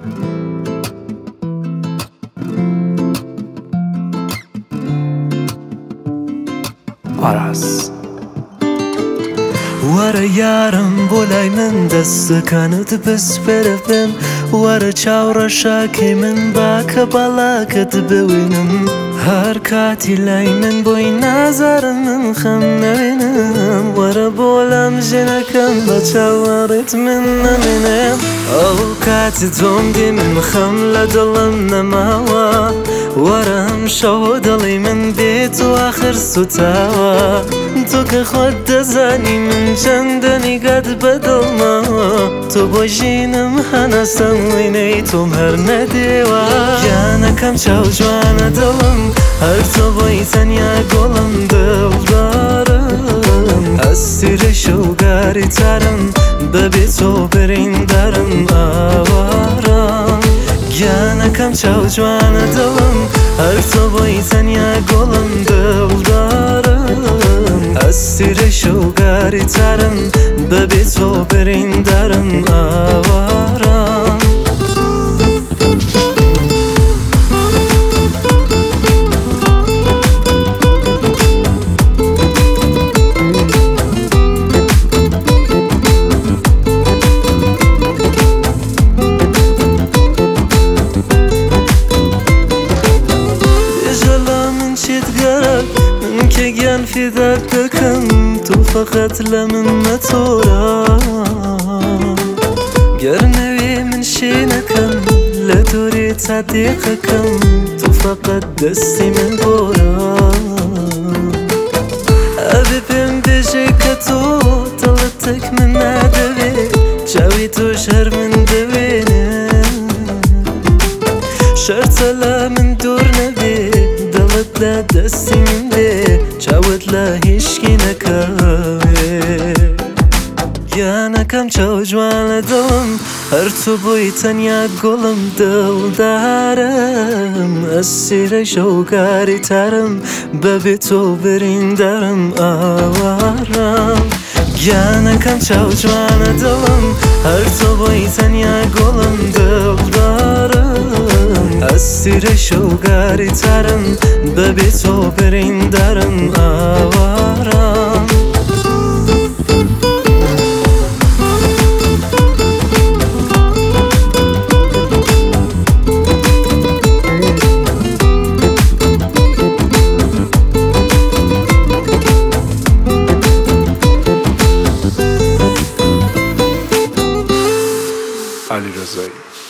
Aras وەرە یارم بۆ لای من دەستەکانت بسپێرە بم وەرە چاوڕە شاکەی من باکە باڵاکەت ببینم هەر کاتی لای من بۆی نازارم من خەم نەوێنم وەرە بۆ لام ژێنەکەم بە چاوەڕێت من نەمێنم ئەو کاتی تۆم دی من خەم لە دڵم نەماوە وەرە ئەم شەو دڵی من بێت و ئاخر سوتاوە تۆ کە خۆت دەزانی من چەندە نیگات بەدڵمەوە تۆ بۆ ژینم هەناسەم وێنەی تۆم هەر نەدێوە گیانەکەم چاو جوانە دڵم هەر تۆ بۆی تەنیا گۆڵم دڵدارم ئەسیرە شەوگاری تارم بەبێ تۆ بریندارم ئاوارم گیانەکەم چاو جوانە دڵم هەر تۆ بۆی تەنیا گۆڵم دڵدارم ئەسیرە شەوگاری تارم بەبێ تۆ بریندارم ئاوارم من که گیان فێدات دەکەم تۆ فەقەت لە من مەتۆرە گەر نەوێ من شوێنەکەم لە دۆرێ تا دێقەکەم تۆ فەقەت دەستی من بۆرە ئەبێ پێم بێژێ کە تۆ دڵتێک من نادەوێ چاوی تۆش هەر من دەوێنێ شەرتە لە من دوور نەبێ دڵت لە دەستی من بێ چاوت لە هیچکی نەکەوێ گیانەکەم چاو جوانە دڵم هەر تۆ بۆی تەنیا گۆڵم دڵدارم ئەسیرە شەوگاری تارم بەبێ تۆ بریندارم ئاوارم گیانەکەم چاو جوانە دڵم هەر تۆ بۆی تەنیا گۆڵم دڵدارم ئەسیرە شەوگاری تارم بەبێ تۆ بریندارم ئاوارم علیرضایی